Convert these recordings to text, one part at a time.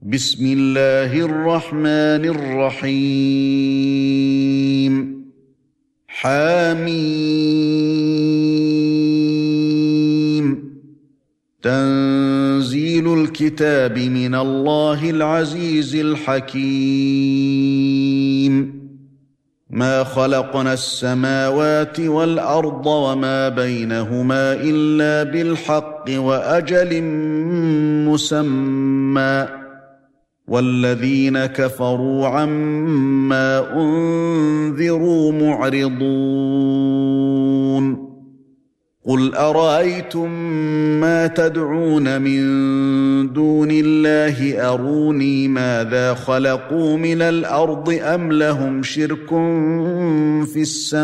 بسم الله الرحمن الرحيم حميم تنزيل الكتاب من الله العزيز الحكيم ما خلقنا السماوات والأرض وما بينهما إلا بالحق وأجل مسمى والذين كفروا عما أنذروا معرضون قل أرأيتم ما تدعون من دون الله أروني ماذا خلقوا من الأرض أم لهم شرك في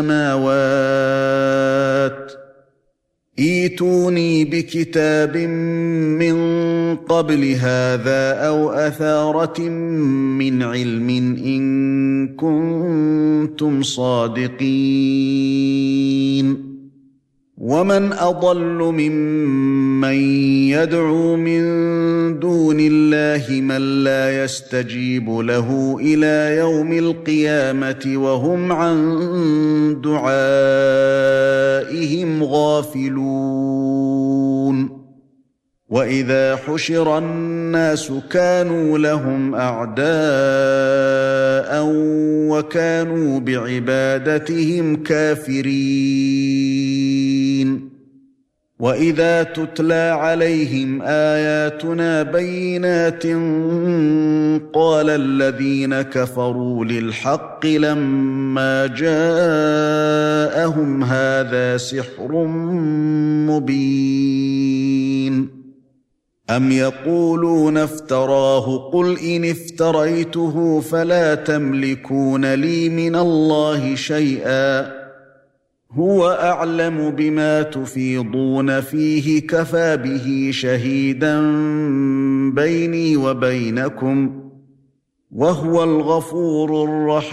السماوات ائتوني بكتاب من قبل هذا أو أثارة من علم إن كنتم صادقين ومن أضل ممن يدعو من دون الله من لا يستجيب له إلى يوم القيامة وهم عن دعائهم غافلون وإذا حشر الناس كانوا لهم أعداء وكانوا بعبادتهم كافرين وإذا تتلى عليهم آياتنا بينات قال الذين كفروا للحق لما جاءهم هذا سحر مبين أم يقولون افتراه قل إن افتريته فلا تملكون لي من الله شيئا هو أعلم بما تفيضون فيه كفى به شهيدا بيني وبينكم وهو الغفور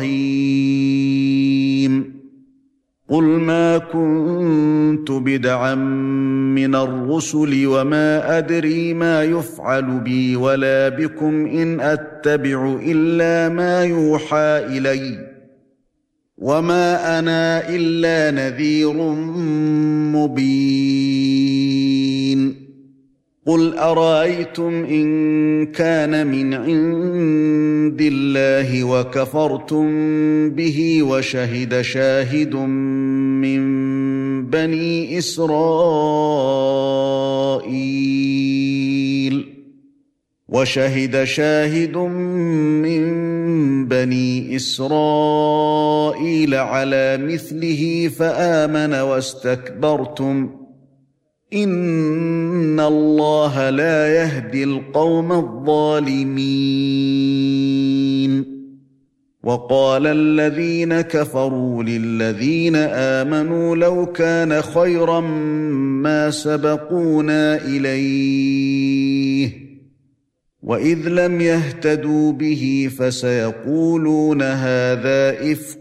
الرحيم قل ما كنت بدعا من الرسل وما أدري ما يفعل بي ولا بكم إن أتبع إلا ما يوحى إلي وما أنا إلا نذير مبين قل أرأيتم إن كان من عند الله وكفرتم به وشهد شاهد من بني إسرائيل على مثله فآمن واستكبرتم إن الله لا يهدي القوم الظالمين وقال الذين كفروا للذين آمنوا لو كان خيرا ما سبقونا إليه وإذ لم يهتدوا به فسيقولون هذا إفك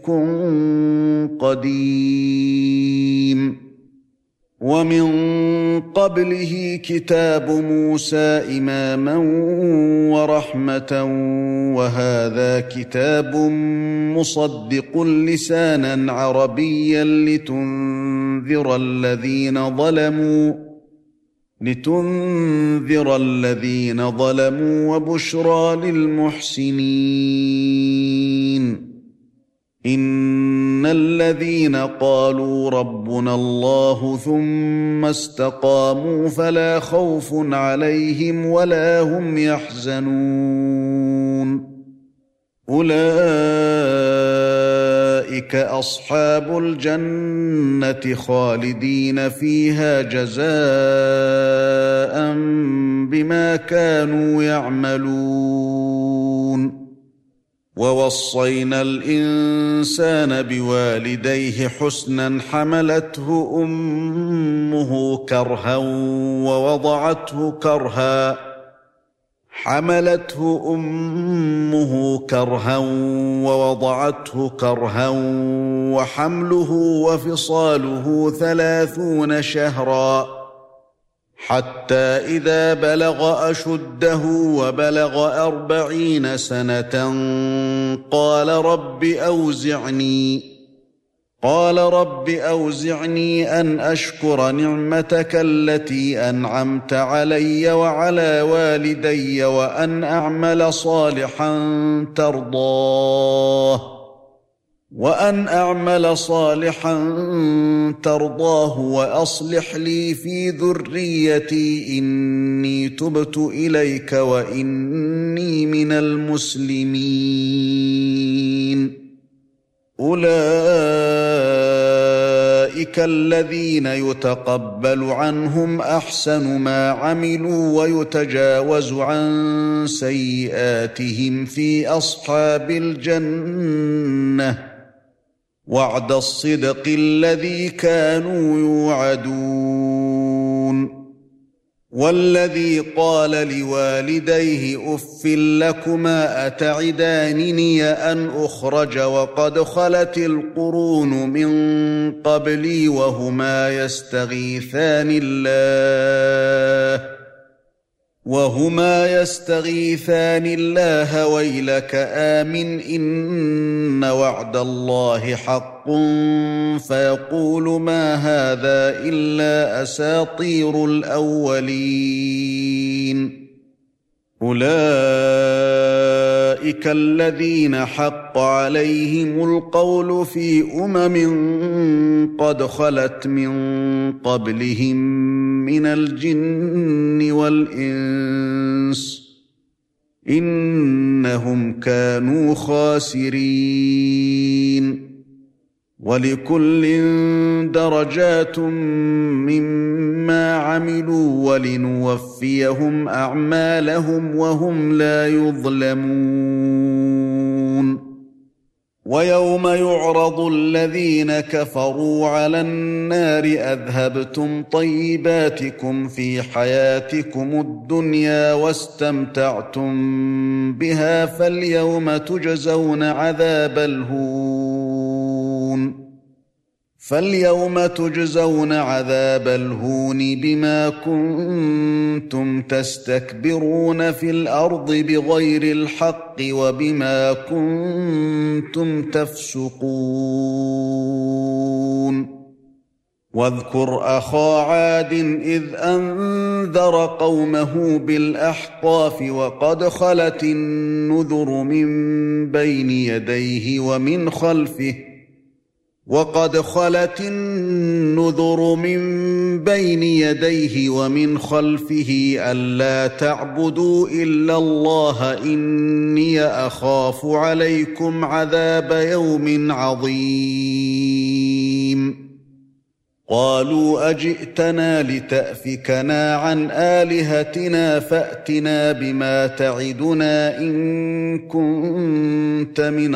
قديم ومن قبله كتاب موسى إماما ورحمة وهذا كتاب مصدق لسانا عربيا لتنذر الذين ظلموا وبشرى للمحسنين إن الذين قالوا ربنا الله ثم استقاموا فلا خوف عليهم ولا هم يحزنون أولئك أصحاب الجنة خالدين فيها جزاء بما كانوا يعملون ووصينا الإنسان بوالديه حسنا حملته أمه كرها ووضعته كرها وحمله وفصاله 30 شهرا حتى إذا بلغ أشده وبلغ 40 سنة قال رب أوزعني أن أشكر نعمتك التي أنعمت علي وعلى والدي وأن أعمل صالحا ترضاه وأصلح لي في ذريتي إني تبت إليك وإني من المسلمين. أولئك الذين يتقبل عنهم أحسن ما عملوا ويتجاوز عن سيئاتهم في أصحاب الجنة وعد الصدق الذي كانوا يوعدون. والذي قال لوالديه أف لكما أتعدانني أن أخرج وقد خلت القرون من قبلي وهما يستغيثان الله ويلك آمن إن وعد الله حق فيقول ما هذا إلا أساطير الأولين. أولئك الذين حق عليهم القول في قد خلت من قبلهم من الجن والإنس إنهم كانوا خاسرين. ولكل درجات مما عملوا ولنوفيهم أعمالهم وهم لا يظلمون. ويوم يعرض الذين كفروا على النار أذهبتم طيباتكم في حياتكم الدنيا واستمتعتم بها فاليوم تجزون عذاب الهون بما كنتم تستكبرون في الأرض بغير الحق وبما كنتم تفسقون. واذكر أخا عاد إذ أنذر قومه بالأحقاف وقد خلت النذر من بين يديه ومن خلفه ألا تعبدوا إلا الله إني أخاف عليكم عذاب يوم عظيم. قالوا أجئتنا لتأفكنا عن آلهتنا فأتنا بما تعدنا إن كنت من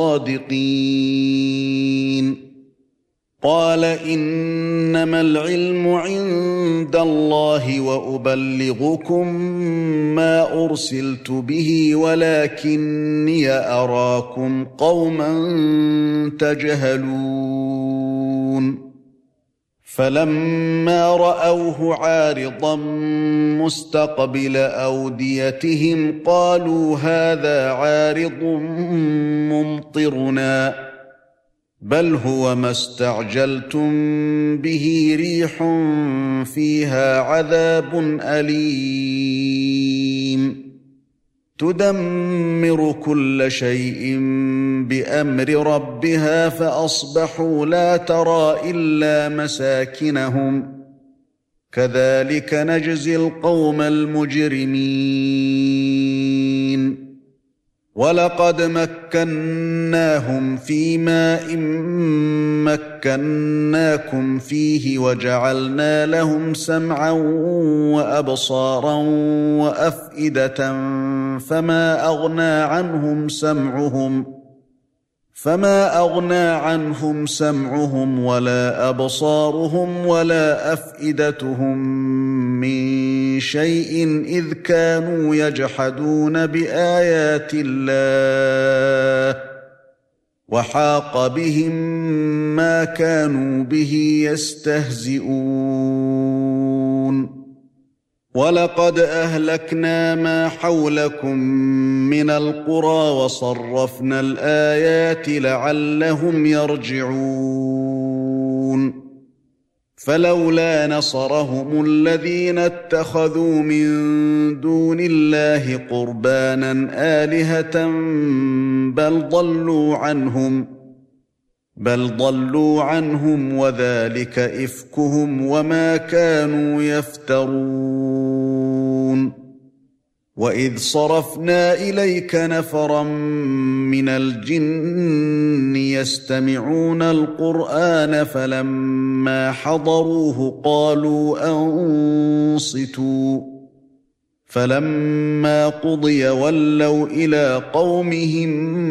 الصادقين. قال إنما العلم عند الله وأبلغكم ما أرسلت به ولكني أراكم قوما تجهلون. فلما رأوه عارضا مستقبل أوديتهم قالوا هذا عارض ممطرنا بل هو ما استعجلتم به ريح فيها عذاب أليم تدمر كل شيء بأمر ربها فأصبحوا لا ترى إلا مساكنهم كذلك نجزي القوم المجرمين. ولقد مكناهم في ماء مكناكم فيه وجعلنا لهم سمعا وأبصارا وأفئدة فما أغنى عنهم سمعهم ولا أبصارهم ولا أفئدتهم من شيء إذ كانوا يجحدون بآيات الله وحاق بهم ما كانوا به يستهزئون. وَلَقَدْ أَهْلَكْنَا مَا حَوْلَكُمْ مِنَ الْقُرَى وَصَرَّفْنَا الْآيَاتِ لَعَلَّهُمْ يَرْجِعُونَ فَلَوْلَا نَصَرَهُمُ الَّذِينَ اتَّخَذُوا مِن دُونِ اللَّهِ قُرْبَانًا آلِهَةً بل ضلوا عنهم وذلك إفكهم وما كانوا يفترون وإذ صرفنا إليك نفرا من الجن يستمعون القرآن فلما حضروه قالوا أنصتوا فلما قضي ولوا إلى قومهم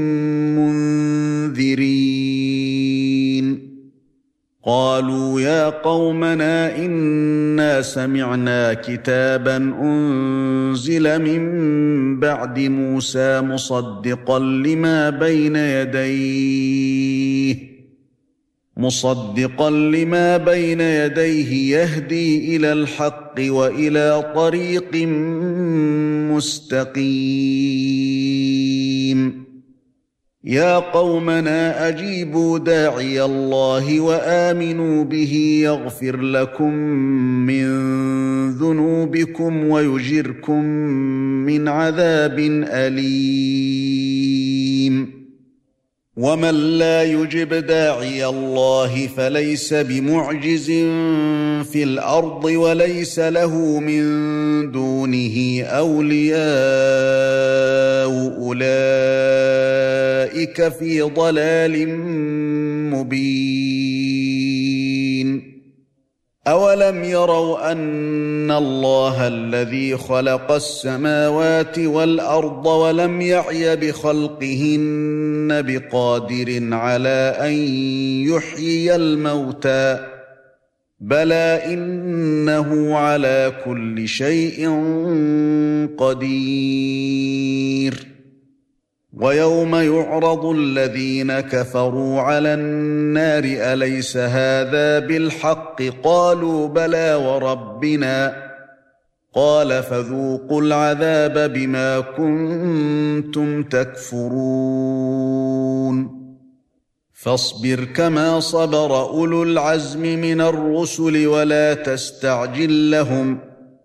منذرين قالوا يا قومنا إنا سمعنا كتابا أنزل من بعد موسى مصدقا لما بين يديه يهدي إلى الحق وإلى طريق مستقيم يا قومنا أجيبوا داعي الله وآمنوا به يغفر لكم من ذنوبكم ويجركم من عذاب أليم ومن لا يجب داعي الله فليس بمعجز في الأرض وليس له من دونه أولياء أولئك في ضلال مبين أولم يروا أن الله الذي خلق السماوات والأرض ولم يعي بخلقهن بقادر على أن يحيي الموتى بلى إنه على كل شيء قدير ويوم يعرض الذين كفروا على النار أليس هذا بالحق قالوا بلى وربنا قال فذوقوا العذاب بما كنتم تكفرون فاصبر كما صبر أولو العزم من الرسل ولا تستعجل لهم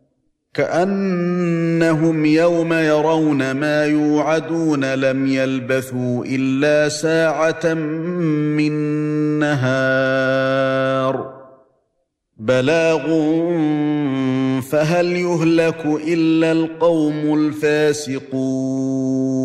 كأنهم يوم يرون ما يوعدون لم يلبثوا إلا ساعة من نهار بلاغ فهل يهلك إلا القوم الفاسقون